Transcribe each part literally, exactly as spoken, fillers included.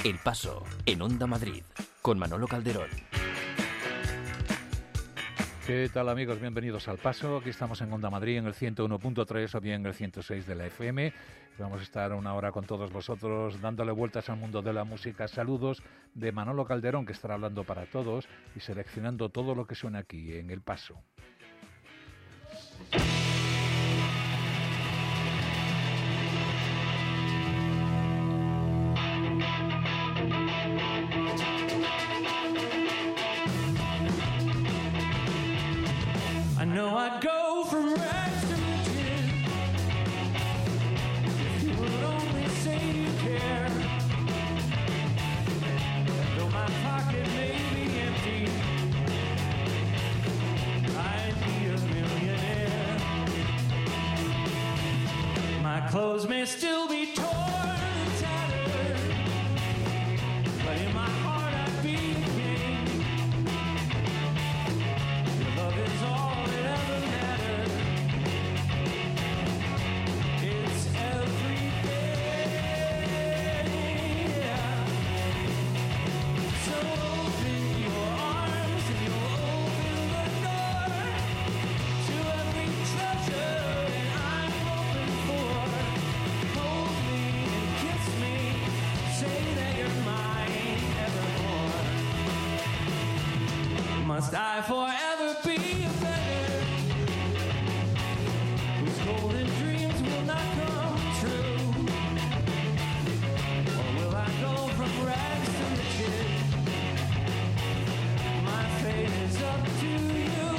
El Paso, en Onda Madrid, con Manolo Calderón. ¿Qué tal, amigos? Bienvenidos al Paso. Aquí estamos en Onda Madrid en el ciento uno punto tres o bien en el ciento seis de la F M. Vamos a estar una hora con todos vosotros dándole vueltas al mundo de la música. Saludos de Manolo Calderón, que estará hablando para todos y seleccionando todo lo que suena aquí en El Paso. I know I'd go from rags to riches if you would only say you care. Though my pocket may be empty, I'd be a millionaire. My clothes may still be torn and tattered, but in my heart I'd be a king. Your love is all Must I forever be a beggar whose golden dreams will not come true? Or will I go from rags to riches? My fate is up to you.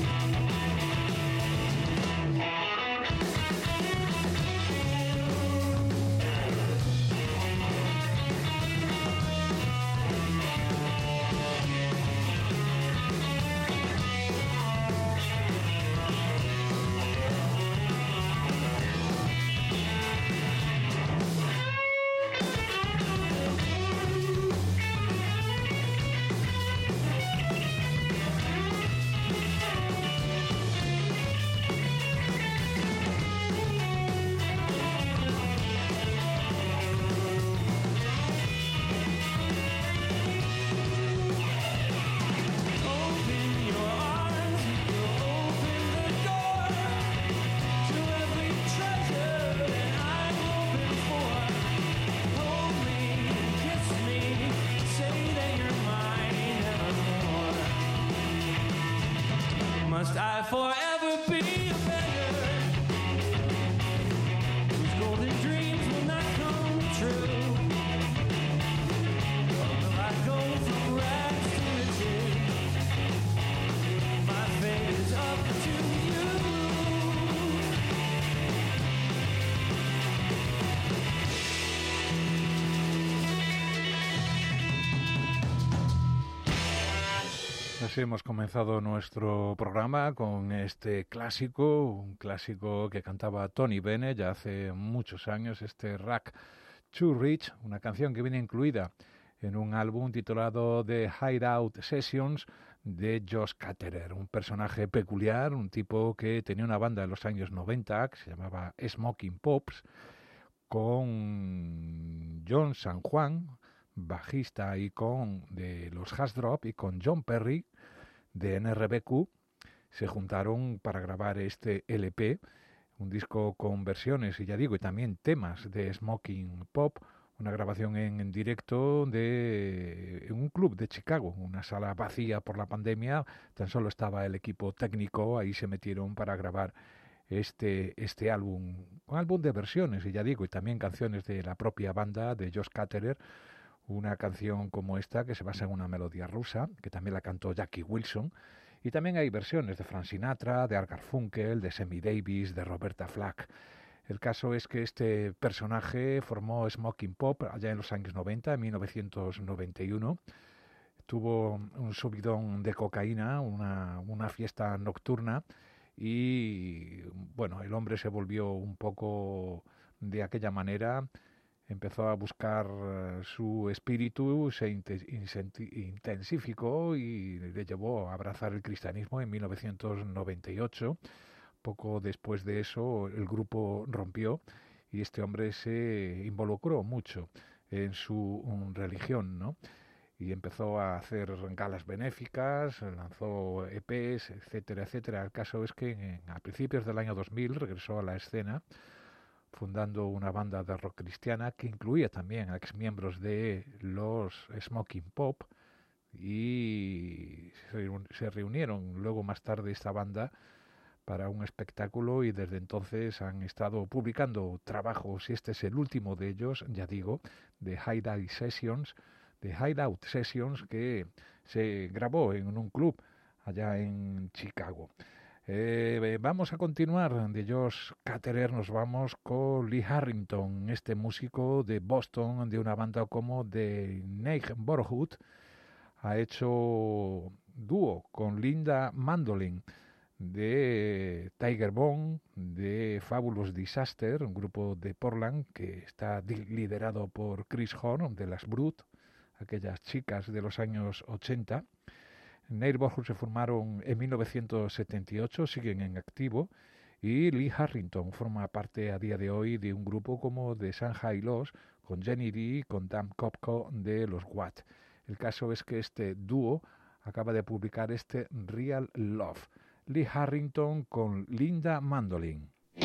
Must I forever be a beggar whose golden dreams will not come true? Or will I go from rags to riches? My fate is up to you. Así hemos comenzado nuestro programa con este clásico, un clásico que cantaba Tony Bennett ya hace muchos años, este Rags to Riches, una canción que viene incluida en un álbum titulado The Hideout Sessions de Josh Katterer, un personaje peculiar, un tipo que tenía una banda en los años noventa que se llamaba Smoking Pops, con John San Juan, bajista y con de los Hash Drop, y con John Perry de N R B Q, se juntaron para grabar este L P, un disco con versiones, y ya digo, y también temas de Smoking Pop, una grabación en, en directo de en un club de Chicago, una sala vacía por la pandemia, tan solo estaba el equipo técnico, ahí se metieron para grabar este este álbum, un álbum de versiones, y ya digo, y también canciones de la propia banda de Josh Katterer. Una canción como esta que se basa en una melodía rusa, que también la cantó Jackie Wilson, y también hay versiones de Frank Sinatra, de Art Garfunkel, de Sammy Davis, de Roberta Flack. El caso es que este personaje formó Smoking Pop allá en los años noventa, en mil novecientos noventa y uno. Tuvo un subidón de cocaína, una, una fiesta nocturna, y bueno, el hombre se volvió un poco de aquella manera. Empezó a buscar su espíritu, se intensificó y le llevó a abrazar el cristianismo en mil novecientos noventa y ocho. Poco después de eso el grupo rompió y este hombre se involucró mucho en su um, religión, ¿no? Y empezó a hacer galas benéficas, lanzó E Pes, etcétera, etcétera. El caso es que en, a principios del año dos mil regresó a la escena fundando una banda de rock cristiana que incluía también a exmiembros de los Smoking Pop, y se reunieron luego más tarde esta banda para un espectáculo, y desde entonces han estado publicando trabajos, y este es el último de ellos, ya digo, de Hideout Sessions, de Hideout Sessions, que se grabó en un club allá en Chicago. Eh, vamos a continuar de Josh Catterer, nos vamos con Lee Harrington, este músico de Boston, de una banda como The Neighborhood. Ha hecho dúo con Linda Mandolin de Tiger Bomb, de Fabulous Disaster, un grupo de Portland que está liderado por Chris Horn, de las Brut, aquellas chicas de los años ochenta. Neighborhood se formaron en mil novecientos setenta y ocho, siguen en activo, y Lee Harrington forma parte a día de hoy de un grupo como de Shanghai Lost, con Jenny Dee, con Dan Kopko de los What. El caso es que este dúo acaba de publicar este Real Love. Lee Harrington con Linda Mandolin.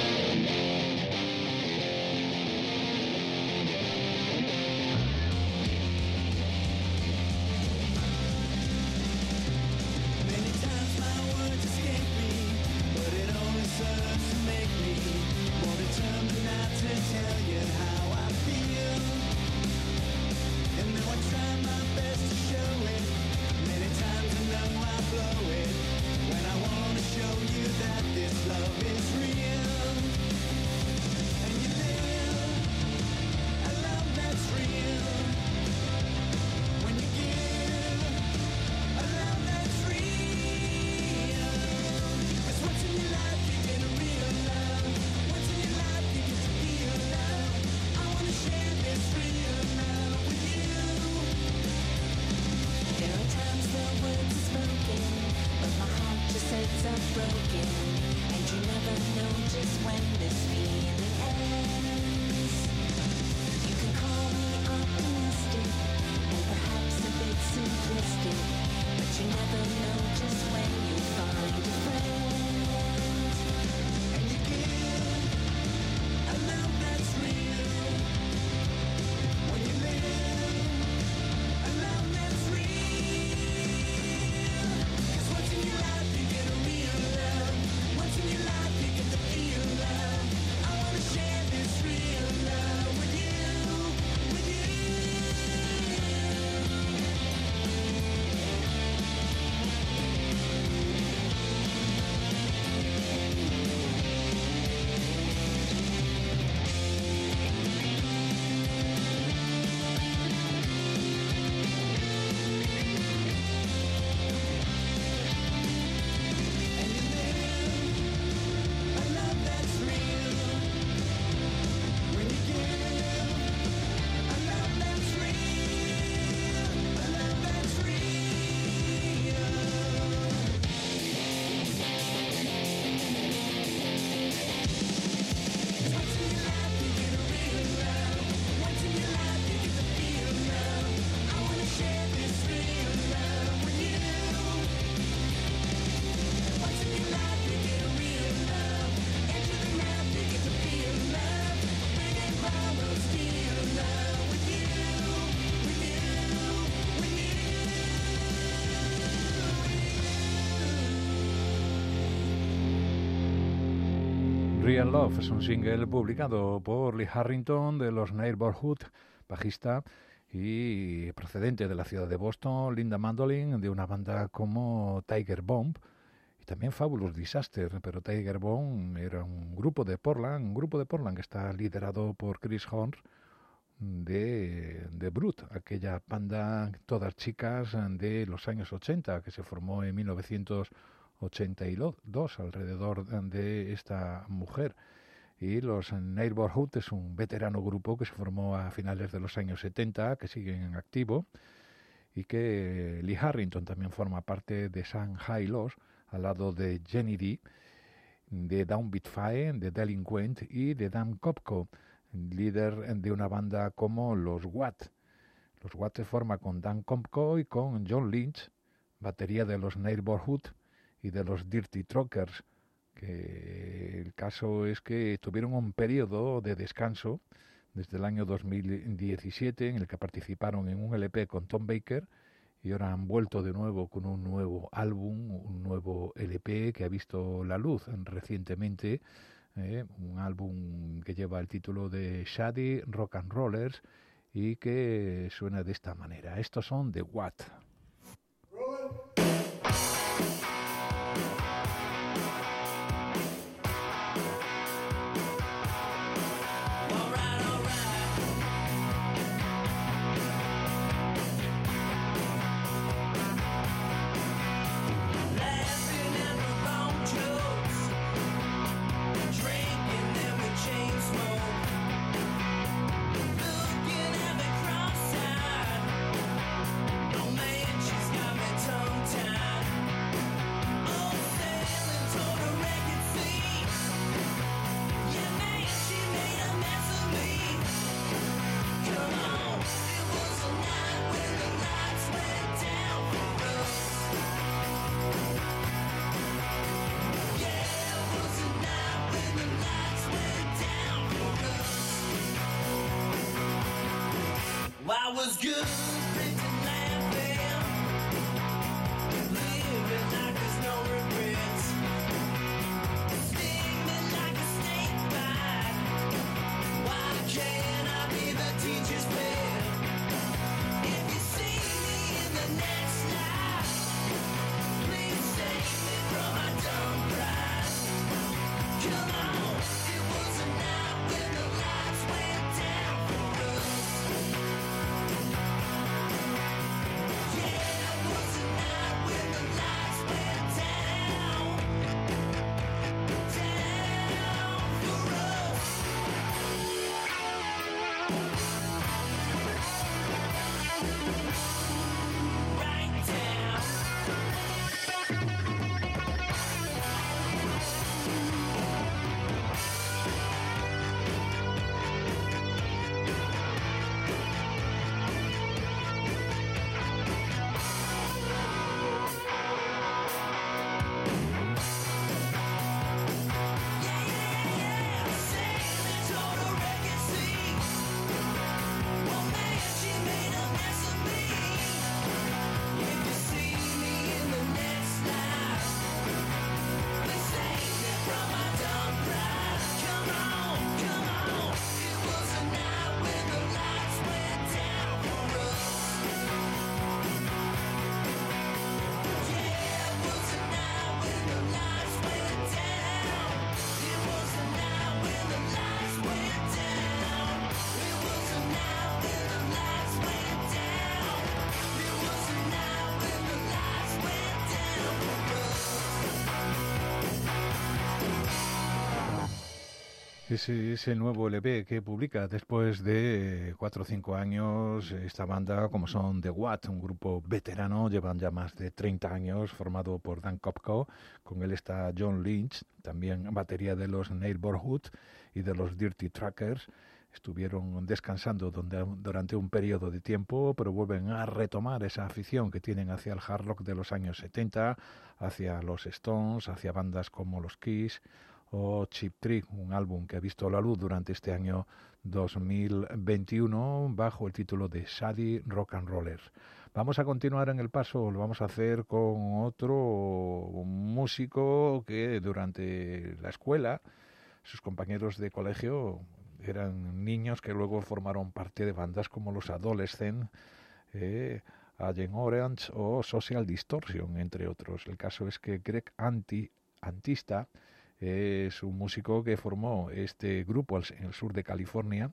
Real Love es un single publicado por Lee Harrington de los Neighborhood, bajista y procedente de la ciudad de Boston, Linda Mandolin de una banda como Tiger Bomb, y también Fabulous Disaster, pero Tiger Bomb era un grupo de Portland, un grupo de Portland que está liderado por Chris Horn de, de Brut, aquella banda todas chicas de los años ochenta que se formó en mil novecientos ochenta y dos alrededor de esta mujer. Y los Neighborhood es un veterano grupo que se formó a finales de los años setenta, que siguen en activo, y que Lee Harrington también forma parte de Shanghai Lost, al lado de Jenny Dee, de Downbeat Fire, de Delinquent y de Dan Kopko, líder de una banda como los Watt. Los Watt se forma con Dan Kopko y con John Lynch, batería de los Neighborhood y de los Dirty Truckers, que el caso es que tuvieron un periodo de descanso desde el año dos mil diecisiete en el que participaron en un L P con Tom Baker y ahora han vuelto de nuevo con un nuevo álbum, un nuevo L P que ha visto la luz recientemente, eh, un álbum que lleva el título de Shady Rock and Rollers y que suena de esta manera. Estos son The Watt. I was good, pretend laughing, living like there's no regrets, stinging like a snake bite. Why can't I be the teacher's pet? If you see me in the next life, please save me from my dumb pride. Come on, it was a night when the lights went down for us. Ese es el nuevo L P que publica después de cuatro o cinco años esta banda, como son The Watt, un grupo veterano, llevan ya más de treinta años, formado por Dan Kopko, con él está John Lynch, también batería de los Neighborhood y de los Dirty Truckers. Estuvieron descansando donde, durante un periodo de tiempo, pero vuelven a retomar esa afición que tienen hacia el hard rock de los años setenta, hacia los Stones, hacia bandas como los Kiss o Cheap Trick, un álbum que ha visto la luz durante este año dos mil veintiuno bajo el título de Shady Rock and Rollers. Vamos a continuar en el paso, lo vamos a hacer con otro músico que durante la escuela, sus compañeros de colegio eran niños que luego formaron parte de bandas como los Adolescents, eh, Agent Orange o Social Distortion, entre otros. El caso es que Greg Anti, Antista es un músico que formó este grupo en el sur de California,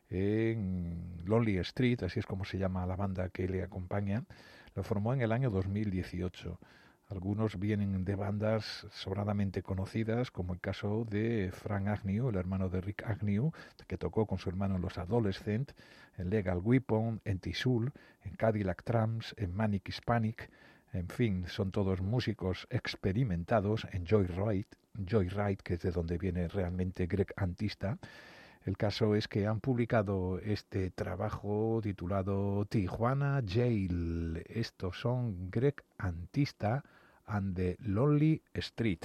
en Lonely Street, así es como se llama la banda que le acompaña. Lo formó en el año dos mil dieciocho. Algunos vienen de bandas sobradamente conocidas, como el caso de Frank Agnew, el hermano de Rick Agnew, que tocó con su hermano en los Adolescents, en Legal Weapon, en Tizul, en Cadillac Tramps, en Manic Hispanic. En fin, son todos músicos experimentados en Joyride, Joyride, que es de donde viene realmente Greg Antista. El caso es que han publicado este trabajo titulado Tijuana Jail. Estos son Greg Antista and the Lonely Street.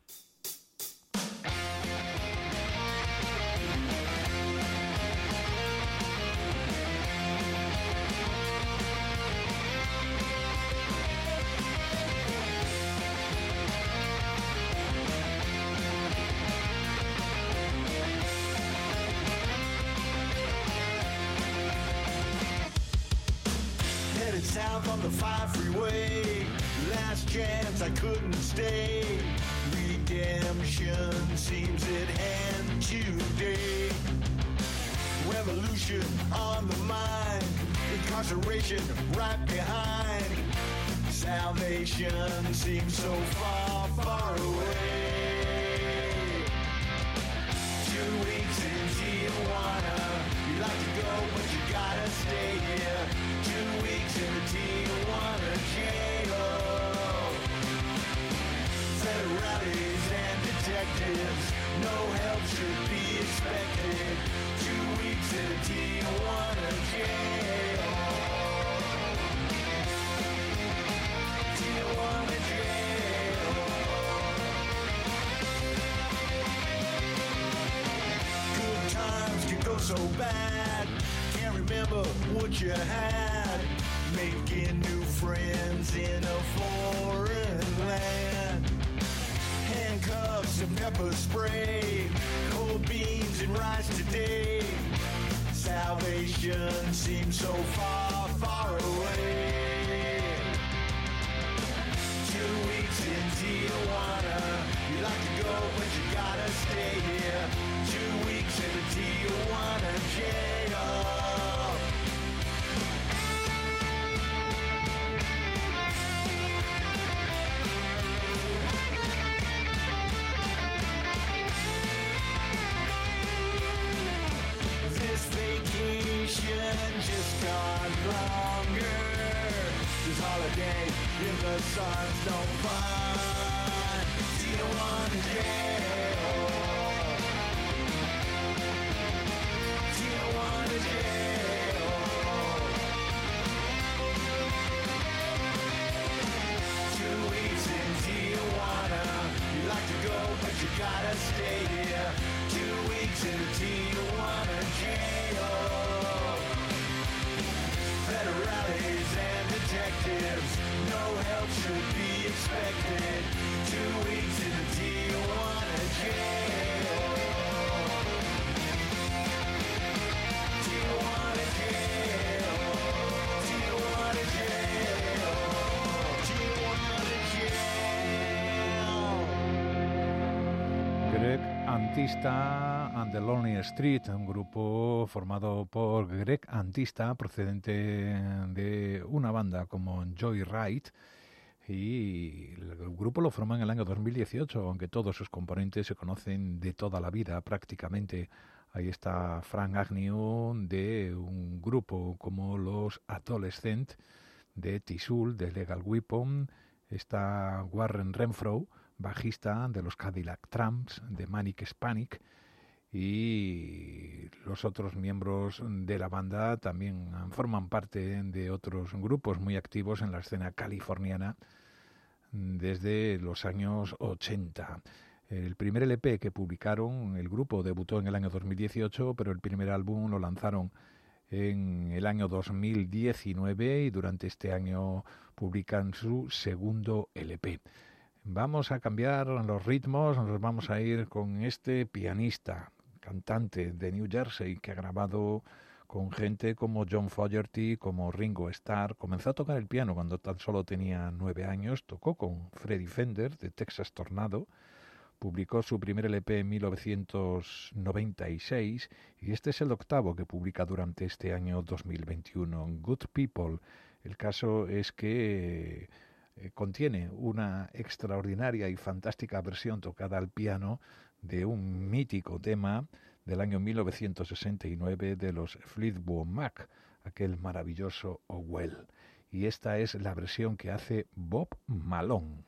Headed south on the five freeway. Last chance, I couldn't stay. Redemption seems at hand today. Revolution on the mind. Incarceration right behind. Salvation seems so far, far away. Two weeks in Tijuana. You like to go, but you gotta stay here. Two weeks in the Tijuana jail. Federales and detectives, no help should be expected. Two weeks in the Tijuana jail. Tijuana jail. Good times can go so bad. Can't remember what you had. Making new friends in a foreign land. Handcuffs and pepper spray. Cold beans and rice today. Salvation seems so far, far away. Two weeks in Tijuana. You like to go, but you gotta stay here. Two weeks in the Tijuana jail. This vacation just got longer. This holiday if the suns don't find. Tijuana jail. Tijuana jail. Two weeks in Tijuana. You like to go, but you gotta stay here. Two weeks in Tijuana jail. Federales and detectives, no help should be expected. Two weeks in the Tijuana jail. Tijuana jail. Tijuana jail. Tijuana jail. Greg Antista and the Lonely Street, un grupo formado por Greg Antista, procedente de una banda como Joyride, y el grupo lo formó en el año dos mil dieciocho, aunque todos sus componentes se conocen de toda la vida prácticamente. Ahí está Frank Agnew de un grupo como los Adolescent, de Tisul, de Legal Weapon. Está Warren Renfro, bajista de los Cadillac Tramps, de Manic Hispanic, y los otros miembros de la banda también forman parte de otros grupos muy activos en la escena californiana desde los años ochenta. El primer L P que publicaron, el grupo debutó en el año dos mil dieciocho, pero el primer álbum lo lanzaron en el año dos mil diecinueve y durante este año publican su segundo L P. Vamos a cambiar los ritmos, nos vamos a ir con este pianista, cantante de New Jersey que ha grabado con gente como John Fogerty, como Ringo Starr. Comenzó a tocar el piano cuando tan solo tenía nueve años, tocó con Freddie Fender de Texas Tornado, publicó su primer L P en mil novecientos noventa y seis y este es el octavo que publica durante este año dos mil veintiuno, Good People. El caso es que eh, contiene una extraordinaria y fantástica versión tocada al piano de un mítico tema del año mil novecientos sesenta y nueve de los Fleetwood Mac, aquel maravilloso Oh Well. Y esta es la versión que hace Bob Malone.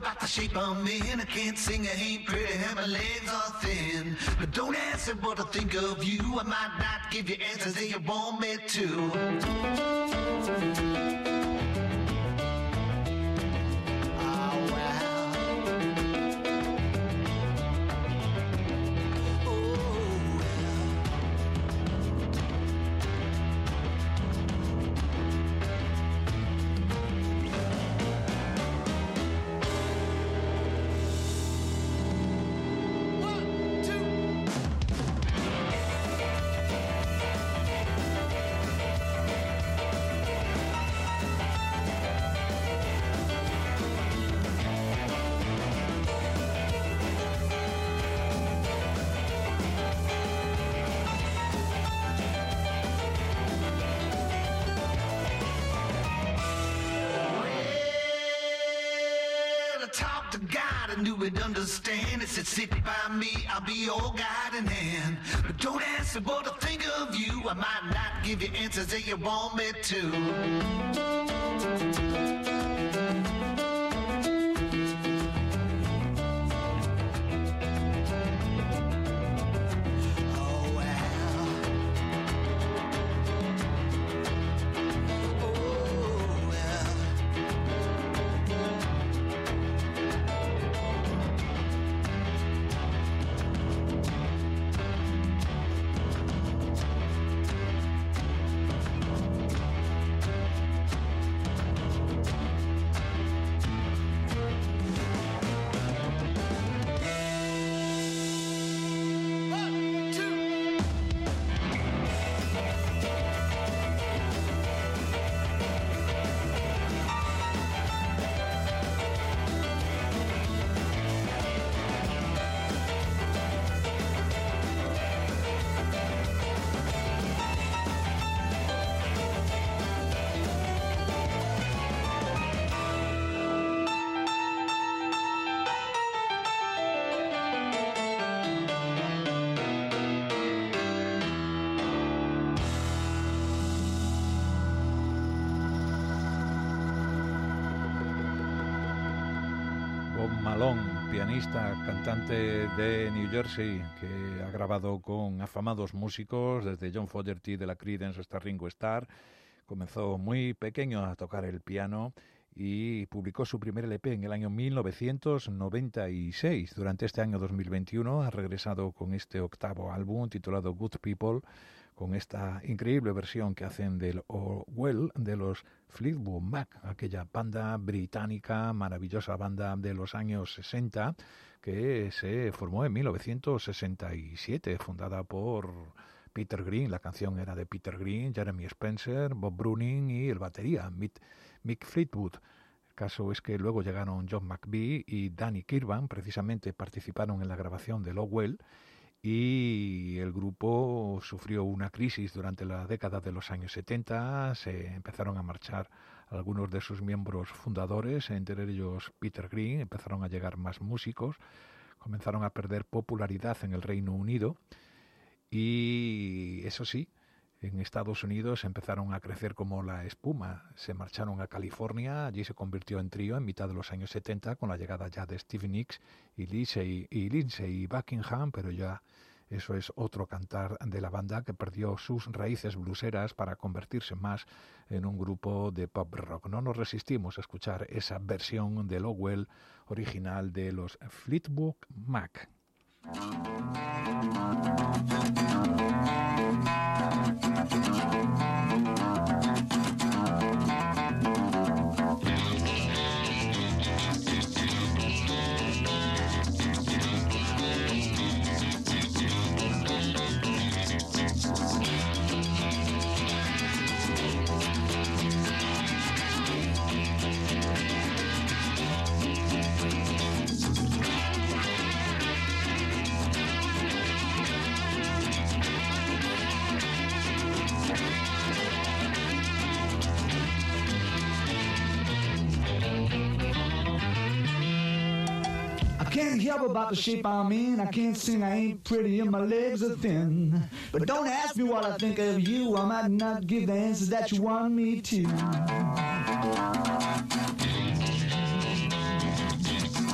about the shape I'm in. I can't sing, I ain't pretty, and my legs are thin. But don't ask me what I think of you. I might not give you answers that you want me to. Would understand it, said sit by me, I'll be your guiding hand. But don't ask me what I think of you, I might not give you answers that you want me to. Pianista, cantante de New Jersey, que ha grabado con afamados músicos, desde John Fogerty de la Creedence hasta Ringo Starr. Comenzó muy pequeño a tocar el piano y publicó su primer L P en el año mil novecientos noventa y seis. Durante este año dos mil veintiuno ha regresado con este octavo álbum titulado Good People, con esta increíble versión que hacen del Oh Well de los Fleetwood Mac, aquella banda británica, maravillosa banda de los años sesenta, que se formó en mil novecientos sesenta y siete, fundada por Peter Green. La canción era de Peter Green, Jeremy Spencer, Bob Bruning y el batería, Mick, Mick Fleetwood. El caso es que luego llegaron John McVie y Danny Kirwan, precisamente participaron en la grabación del Oh Well, y el grupo sufrió una crisis durante la década de los años setenta. Se empezaron a marchar algunos de sus miembros fundadores, entre ellos Peter Green. Empezaron a llegar más músicos, comenzaron a perder popularidad en el Reino Unido y, eso sí, en Estados Unidos empezaron a crecer como la espuma. Se marcharon a California, allí se convirtió en trío en mitad de los años setenta con la llegada ya de Stevie Nicks y Lindsey, y Lindsey Buckingham, pero ya eso es otro cantar de la banda que perdió sus raíces blueseras para convertirse más en un grupo de pop rock. No nos resistimos a escuchar esa versión del Oh Well original de los Fleetwood Mac. Can't help about the shape I'm in. I can't sing, I ain't pretty, and my legs are thin. But don't ask me what I think of you. I might not give the answers that you want me to.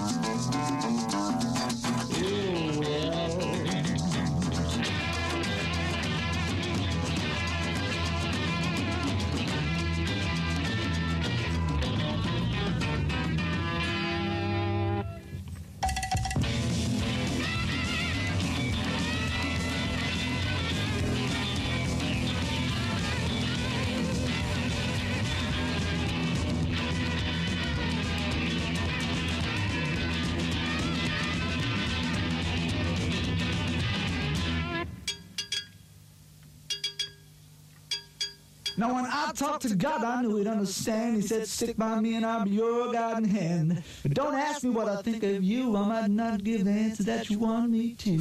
Now when I talk to God, I knew he'd understand. He said, stick by me and I'll be your guiding hand. But don't ask me what I think of you. I might not give the answer that you want me to.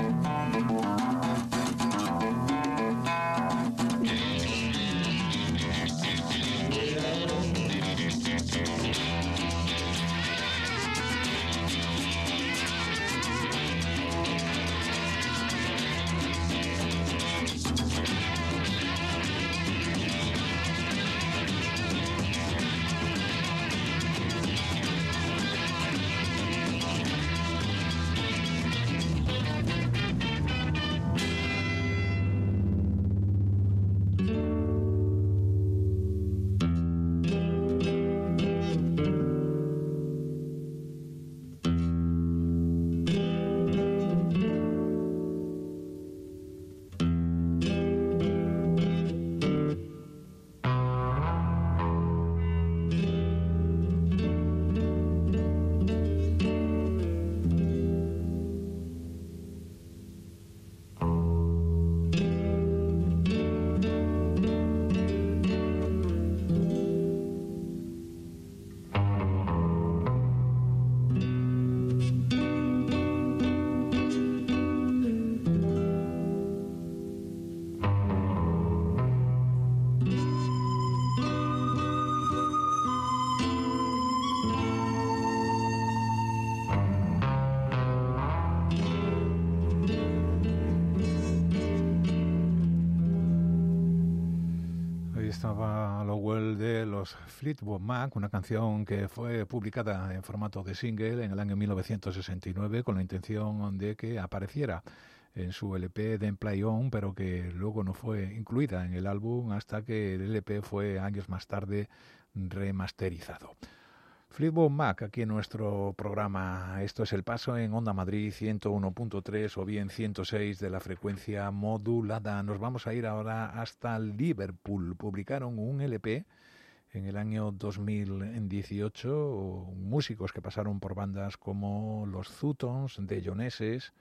Estaba Lowell de los Fleetwood Mac, una canción que fue publicada en formato de single en el año mil novecientos sesenta y nueve con la intención de que apareciera en su L P Then Play On, pero que luego no fue incluida en el álbum hasta que el L P fue años más tarde remasterizado. Fleetwood Mac aquí en nuestro programa. Esto es El Paso en Onda Madrid ciento uno punto tres o bien ciento seis de la frecuencia modulada. Nos vamos a ir ahora hasta Liverpool. Publicaron un L P en el año dos mil dieciocho, músicos que pasaron por bandas como los Zutons, de Joneses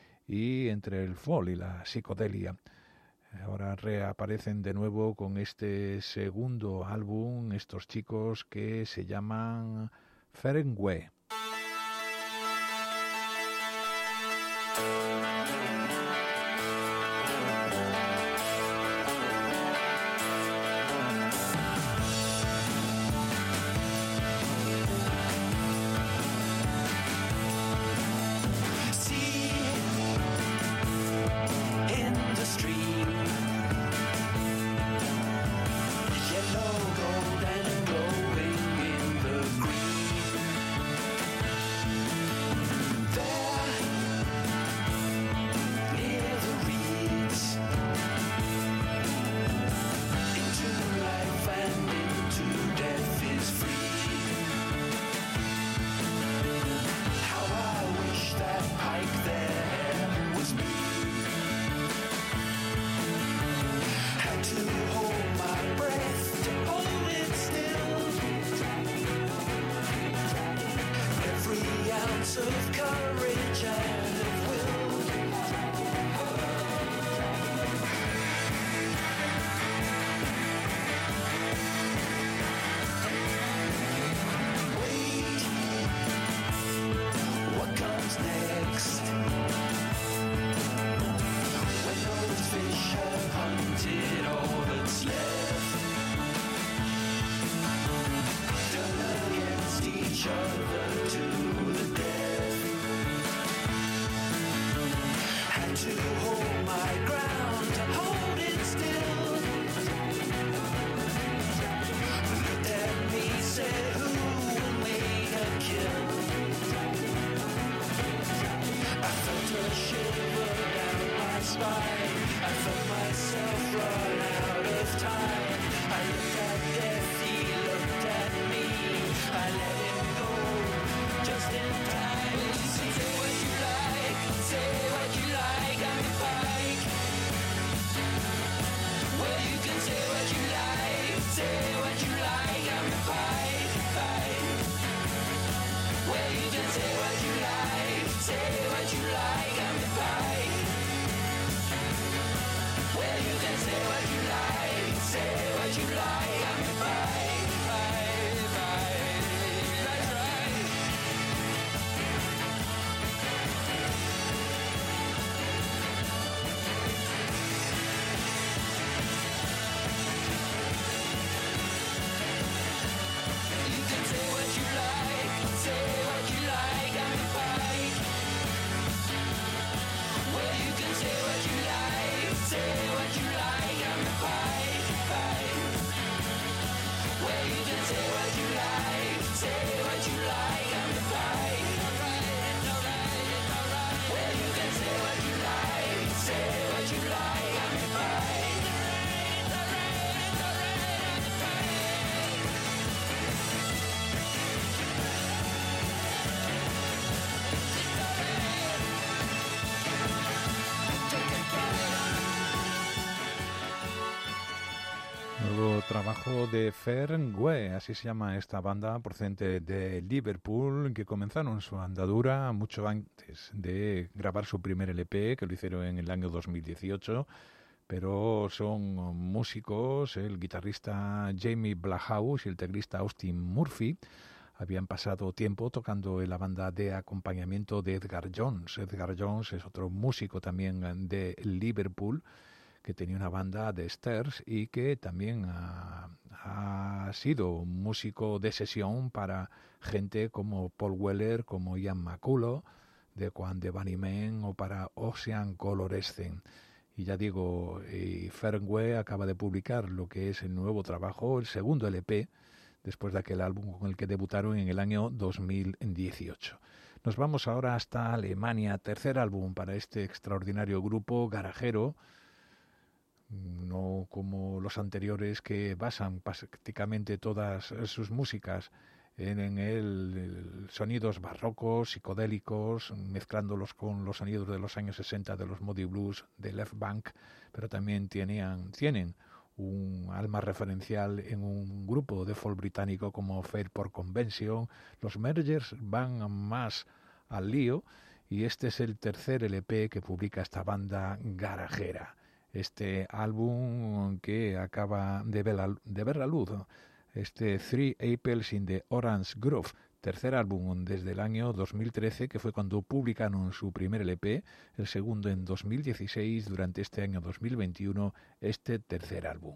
y entre el folk y la psicodelia. Ahora reaparecen de nuevo con este segundo álbum, estos chicos que se llaman Ferengue. Each other to the death. trabajo de Ferngüe, así se llama esta banda procedente de Liverpool, que comenzaron su andadura mucho antes de grabar su primer L P, que lo hicieron en el año dos mil dieciocho, pero son músicos, el guitarrista Jamie Blackhouse y el teclista Austin Murphy habían pasado tiempo tocando en la banda de acompañamiento de Edgar Jones. Edgar Jones es otro músico también de Liverpool, que tenía una banda de Stairs y que también ha, ha sido músico de sesión para gente como Paul Weller, como Ian McCulloch, de Quan de Bunnymen o para Ocean Colorescent. Y ya digo, eh, Ferngüe acaba de publicar lo que es el nuevo trabajo, el segundo L P, después de aquel álbum con el que debutaron en el año dos mil dieciocho. Nos vamos ahora hasta Alemania, tercer álbum para este extraordinario grupo garajero, no como los anteriores que basan prácticamente todas sus músicas en, en el, el sonidos barrocos, psicodélicos, mezclándolos con los sonidos de los años sesenta de los Moody Blues, de Left Bank, pero también tenían, tienen un alma referencial en un grupo de folk británico como Fairport Convention. Los Mergers van más al lío y este es el tercer L P que publica esta banda garajera. Este álbum que acaba de ver la, de ver la luz, este Three Apples in the Orange Grove, tercer álbum desde el año dos mil trece, que fue cuando publicaron su primer L P, el segundo en dos mil dieciséis, durante este año dos mil veintiuno, este tercer álbum.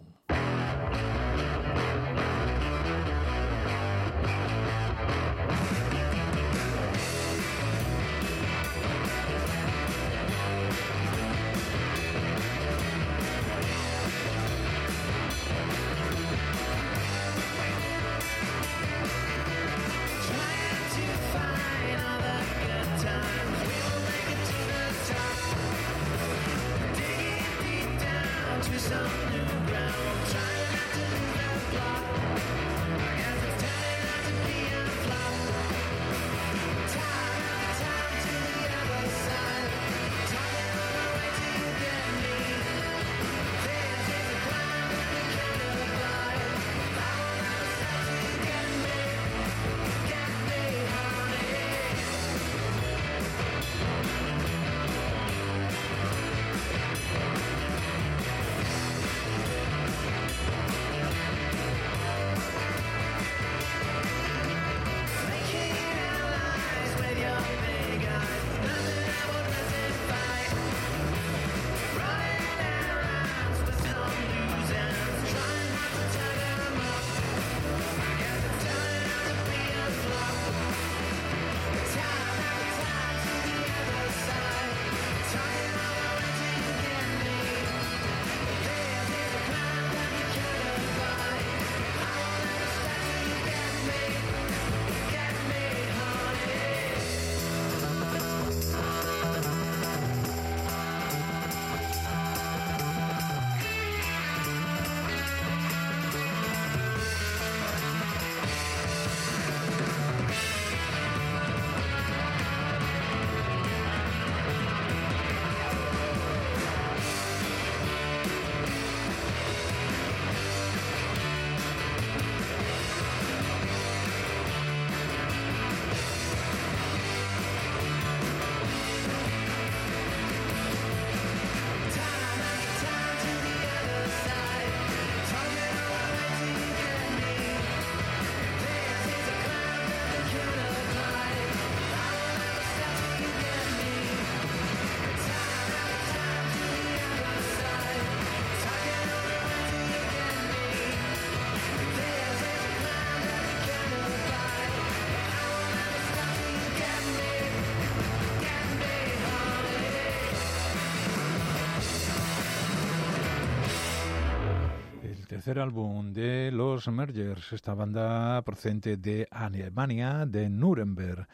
Tercer álbum de los Mergers, esta banda procedente de Alemania, de Nuremberg.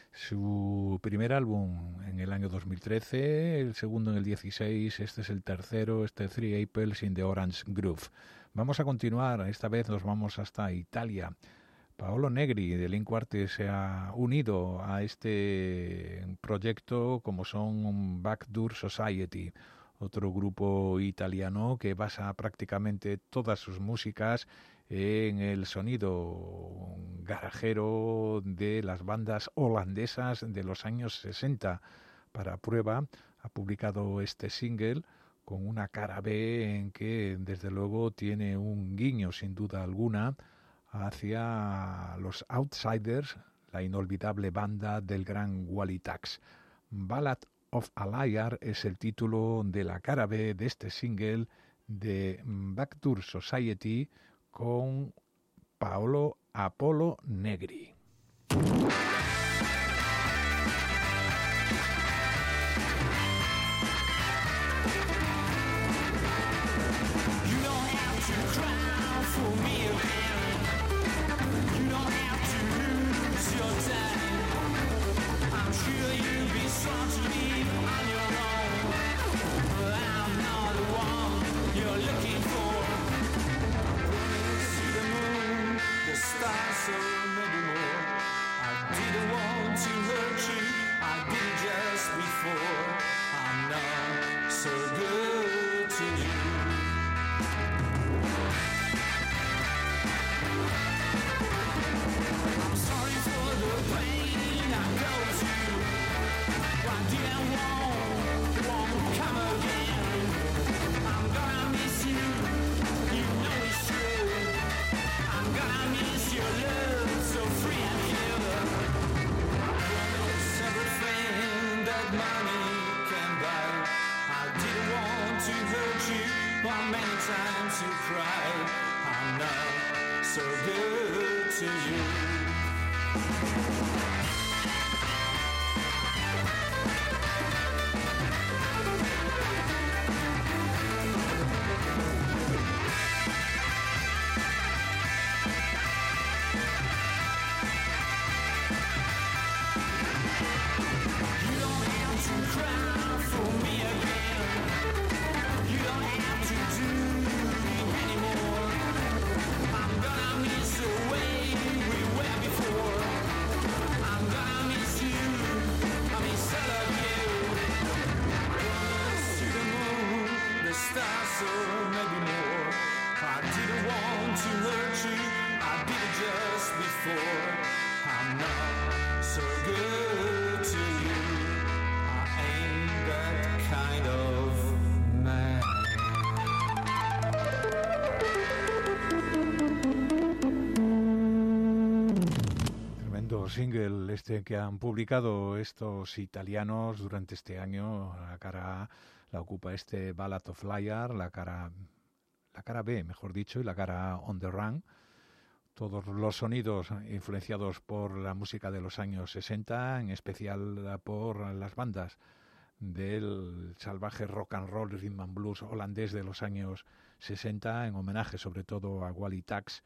Su primer álbum en el año dos mil trece, el segundo en el dieciséis, este es el tercero, este Three Apples in the Orange Grove. Vamos a continuar, esta vez nos vamos hasta Italia. Paolo Negri de Linquarte se ha unido a este proyecto como son Backdoor Society, otro grupo italiano que basa prácticamente todas sus músicas en el sonido garajero de las bandas holandesas de los años sesenta. Para prueba ha publicado este single con una cara B en que desde luego tiene un guiño sin duda alguna hacia los Outsiders, la inolvidable banda del gran Wally Tax. Ballad of a Liar es el título de la cara B de este single de Backdoor Society con Paolo Apollo Negri. Single este que han publicado estos italianos durante este año. La cara A la ocupa este Ballad of Liar, la cara la cara B, mejor dicho, y la cara A On the Run. Todos los sonidos influenciados por la música de los años sesenta, en especial por las bandas del salvaje rock and roll, rhythm and blues holandés de los años sesenta, en homenaje sobre todo a Wally Tax,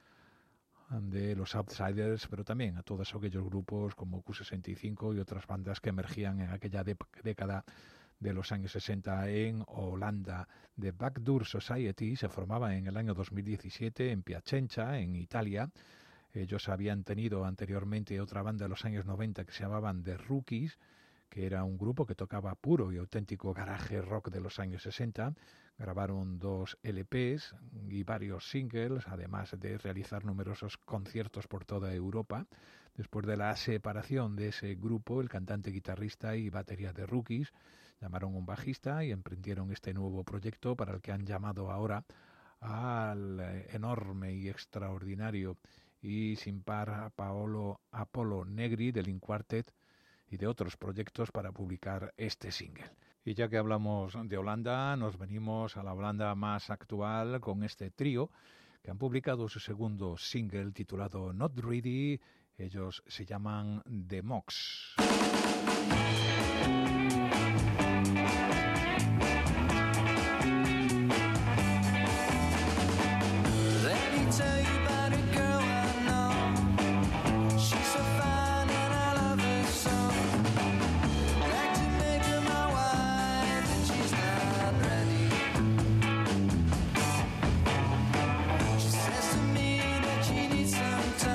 de los Outsiders, pero también a todos aquellos grupos como Q sesenta y cinco y otras bandas que emergían en aquella de- década de los años sesenta en Holanda. The Backdoor Society se formaba en el año dos mil diecisiete en Piacenza, en Italia. Ellos habían tenido anteriormente otra banda de los años noventa que se llamaban The Rookies, que era un grupo que tocaba puro y auténtico garaje rock de los años sesenta. Grabaron dos L Pes y varios singles, además de realizar numerosos conciertos por toda Europa. Después de la separación de ese grupo, el cantante, guitarrista y batería de Rookies llamaron a un bajista y emprendieron este nuevo proyecto para el que han llamado ahora al enorme y extraordinario y sin par Paolo Apollo Negri del In Quartet y de otros proyectos para publicar este single. Y ya que hablamos de Holanda, nos venimos a la Holanda más actual con este trío que han publicado su segundo single titulado Not Ready. Ellos se llaman The Mox.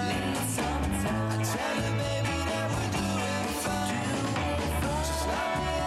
Tell her, baby, that we're doing fine. Just like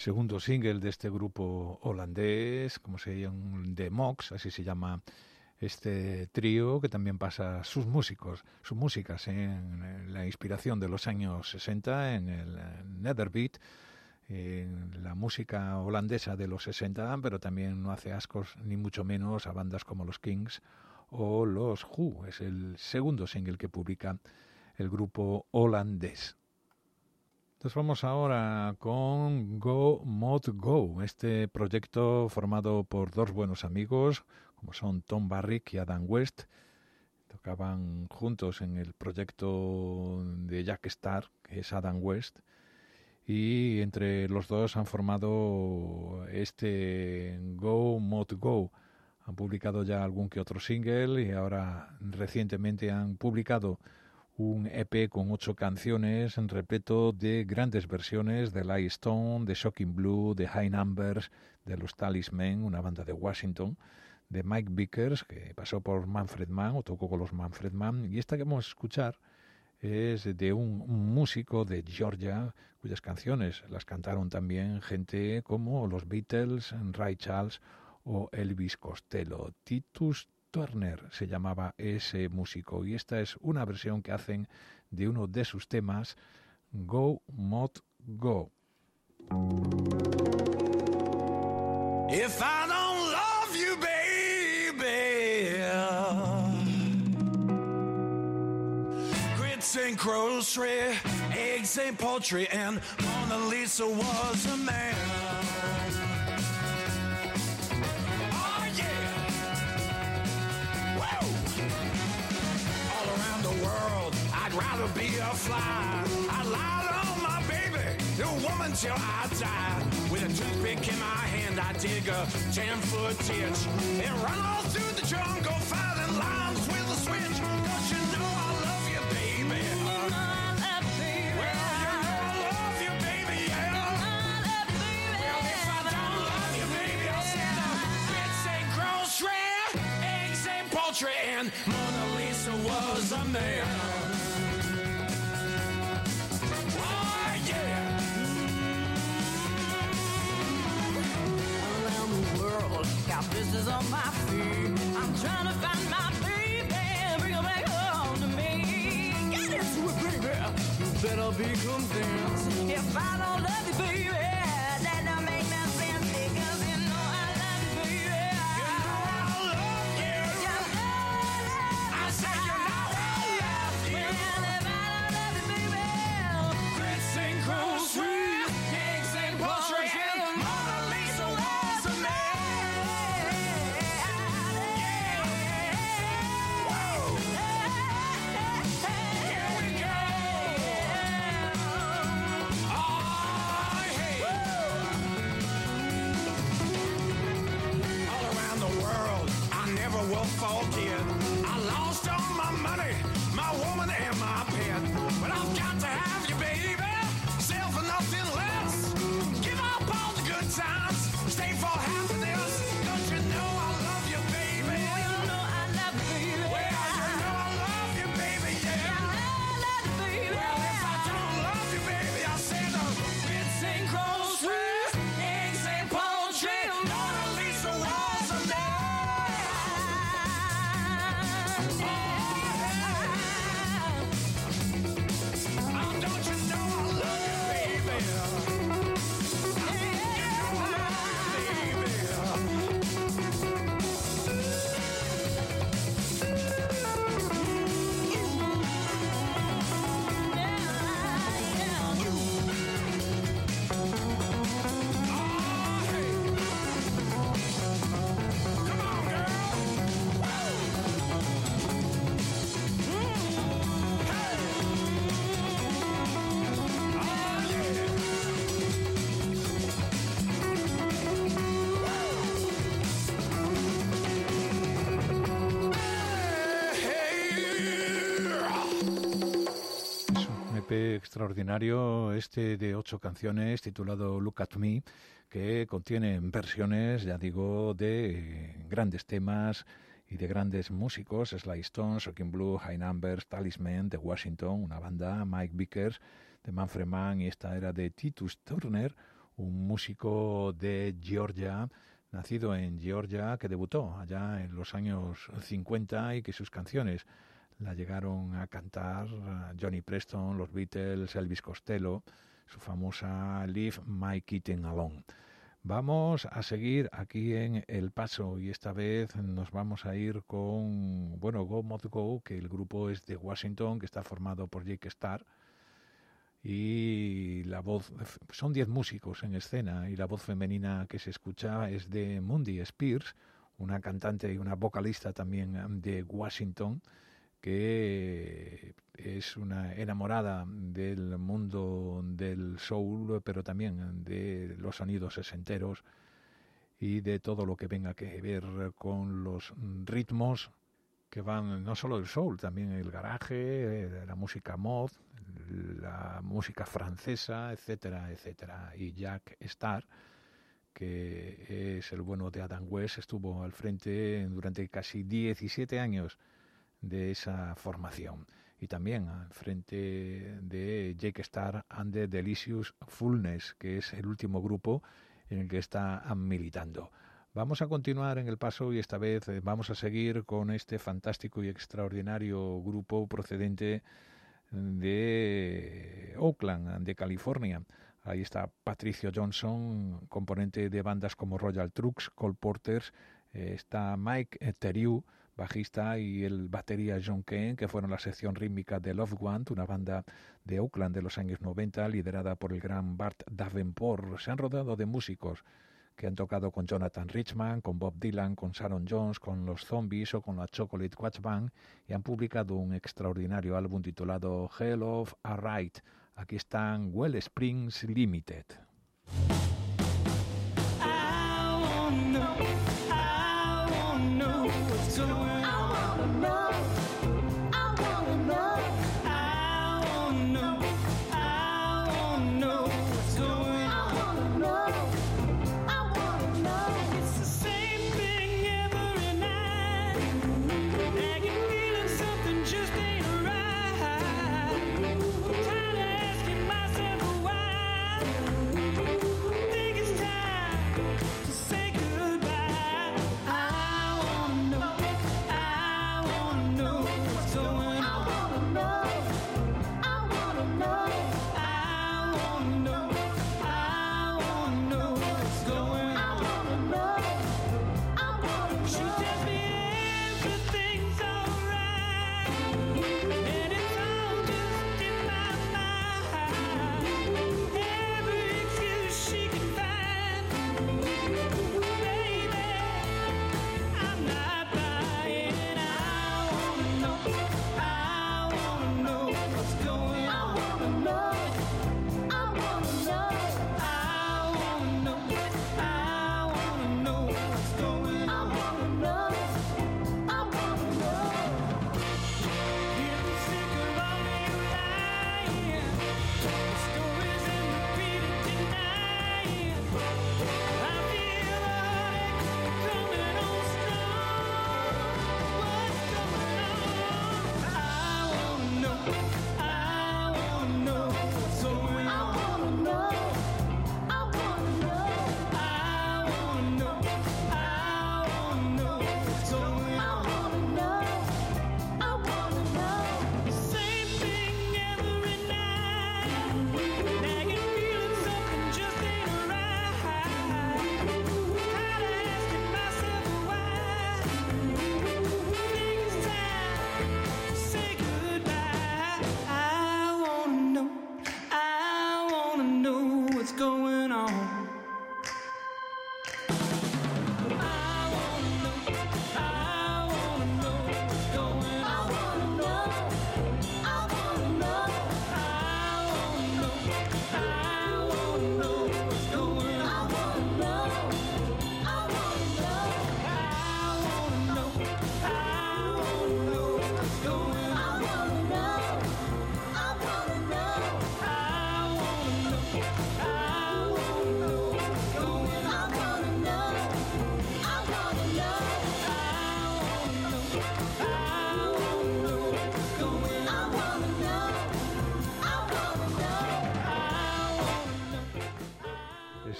segundo single de este grupo holandés, como se llama, The Mox, así se llama este trío, que también pasa sus músicos, sus músicas en la inspiración de los años sesenta, en el Netherbeat, en la música holandesa de los sesenta, pero también no hace ascos ni mucho menos a bandas como los Kings o los Who. Es el segundo single que publica el grupo holandés. Entonces vamos ahora con Go Mod Go, este proyecto formado por dos buenos amigos, como son Tom Barrick y Adam West. Tocaban juntos en el proyecto de Jack Starr, que es Adam West, y entre los dos han formado este Go Mod Go. Han publicado ya algún que otro single y ahora recientemente han publicado un E P con ocho canciones en repleto de grandes versiones de Light Stone, de Shocking Blue, de High Numbers, de los Talisman, una banda de Washington, de Mike Vickers, que pasó por Manfred Mann o tocó con los Manfred Mann, y esta que vamos a escuchar es de un, un músico de Georgia cuyas canciones las cantaron también gente como los Beatles, Ray Charles o Elvis Costello. Titus Turner se llamaba ese músico, y esta es una versión que hacen de uno de sus temas, Go Mod Go. If I don't love you, baby, grits and grocery, eggs and poultry, and Mona Lisa was a man. Oh yeah, woo! All around the world, I'd rather be a fly. I lied on my baby, the woman till I die. With a toothpick in my hand, I dig a ten-foot ditch and run all through the jungle, filing lines with a switch. Don't you know I love you, baby? Well, you know I love you, baby, yeah. Well, if I don't love you, baby, I'll send out bits and grocery, eggs and poultry, and Mona Lisa was a man. Oh, yeah. Got business on my feet. I'm trying to find my baby, bring her back home to me. Get into it, baby. You better be convinced. If I don't love you, baby, that don't make no sense, because you know I love you, baby. You know I love you. You know I say you know I love you. well, if I don't love you, baby, Grits and grocery, eggs and poultry, and Mona Lisa was a man. Whoa! Here we go. Oh, hey. All around the world, I never will forget. I lost all my money, my woman and my pet. But I've got to have you, baby. Sell for nothing less. Give up all the good times. Stay for happiness. Don't you know I love you, baby? you know I love you, baby. Well, you know I love you, baby, yeah. I love you, baby. Well, if I don't love you, baby, I'll send her bits and groceries, eggs and poultry. Mona Lisa was a man. Oh, don't you know I love you, baby? You know I love you, baby. Oh, hey. Come on, girl. Hey. Oh, yeah. Es un E P extraordinario, este de ocho canciones, titulado Look at Me, que contiene versiones, ya digo, de grandes temas y de grandes músicos: Sly Stone, Shocking Blue, High Numbers, Talisman, de Washington, una banda, Mike Vickers, de Manfred Mann, y esta era de Titus Turner, un músico de Georgia, nacido en Georgia, que debutó allá en los años cincuenta y que sus canciones la llegaron a cantar Johnny Preston, los Beatles, Elvis Costello, su famosa Leave My Kitten Alone. Vamos a seguir aquí en El Paso y esta vez nos vamos a ir con, bueno, Go Mod Go, que el grupo es de Washington, que está formado por Jake Starr, y la voz, son diez músicos en escena, y la voz femenina que se escucha es de Mundi Spears, una cantante y una vocalista también de Washington, que es una enamorada del mundo del soul, pero también de los sonidos sesenteros y de todo lo que venga que ver con los ritmos que van, no solo el soul, también el garaje, la música mod, la música francesa, etcétera, etcétera. Y Jack Starr, que es el bueno de Adam West, estuvo al frente durante casi diecisiete años de esa formación, y también al frente de Jake Starr and the Delicious Fullness, que es el último grupo en el que está militando. Vamos a continuar en El Paso y esta vez vamos a seguir con este fantástico y extraordinario grupo procedente de Oakland, de California. Ahí está Patricio Johnson, componente de bandas como Royal Trux, Cole Porters, eh, está Mike Theriot, bajista, y el batería John Kane, que fueron la sección rítmica de Love Want, una banda de Oakland de los años noventa, liderada por el gran Bart Davenport. Se han rodeado de músicos que han tocado con Jonathan Richman, con Bob Dylan, con Sharon Jones, con los Zombies o con la Chocolate Watch Band, y han publicado un extraordinario álbum titulado Hell of a Ride. Aquí están Well Springs Limited. No.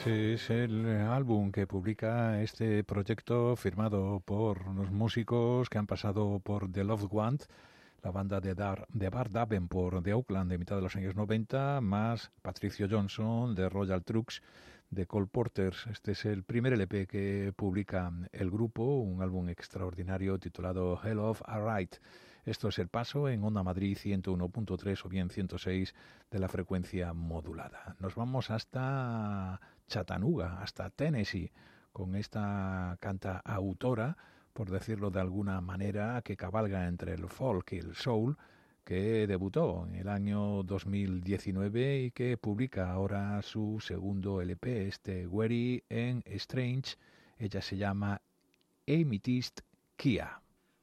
Ese es el álbum que publica este proyecto firmado por unos músicos que han pasado por The Loved Ones, la banda de, Dar, de Bart Davenport de Oakland de mitad de los años noventa, más Patricio Johnson de Royal Trux, de Cole Porters. Este es el primer L P que publica el grupo, un álbum extraordinario titulado Hell of a Right. Esto es El Paso en Onda Madrid ciento uno punto tres o bien ciento seis de la frecuencia modulada. Nos vamos hasta Chattanooga, hasta Tennessee, con esta cantautora, por decirlo de alguna manera, que cabalga entre el folk y el soul, que debutó en el año dos mil diecinueve y que publica ahora su segundo L P, este Weary and Strange. Ella se llama Amethyst Kia.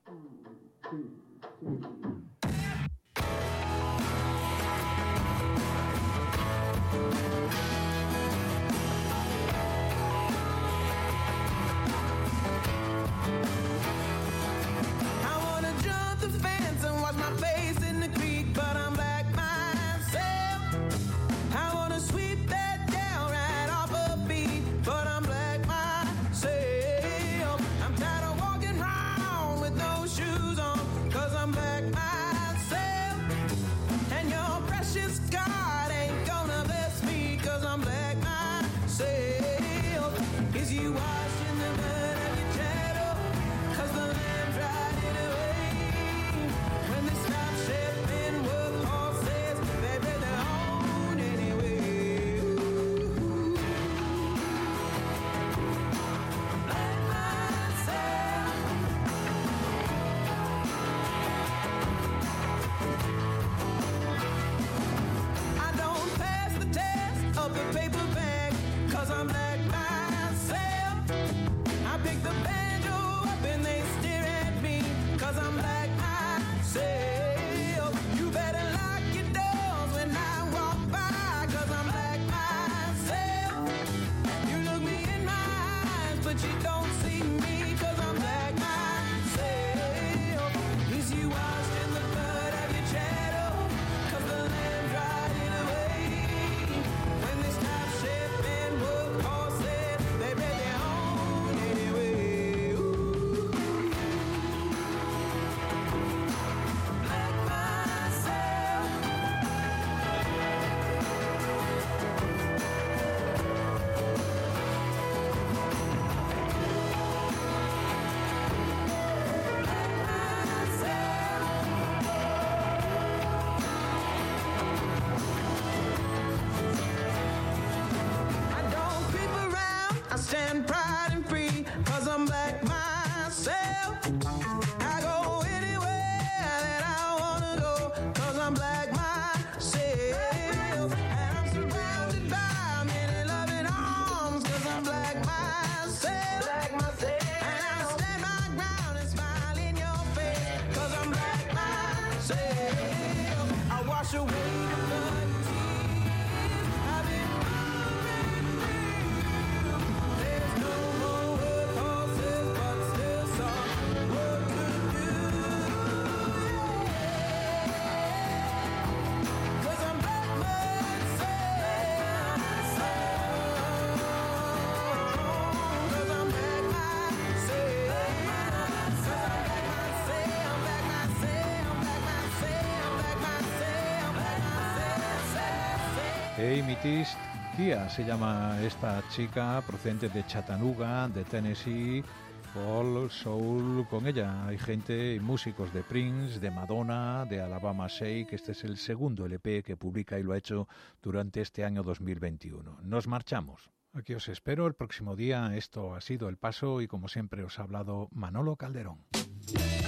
Amethyst Kia se llama esta chica, procedente de Chattanooga, de Tennessee, folk, soul. Con ella hay gente y músicos de Prince, de Madonna, de Alabama Shake. Este es el segundo L P que publica y lo ha hecho durante este año dos mil veintiuno. Nos marchamos. Aquí os espero el próximo día. Esto ha sido El Paso y como siempre os ha hablado Manolo Calderón.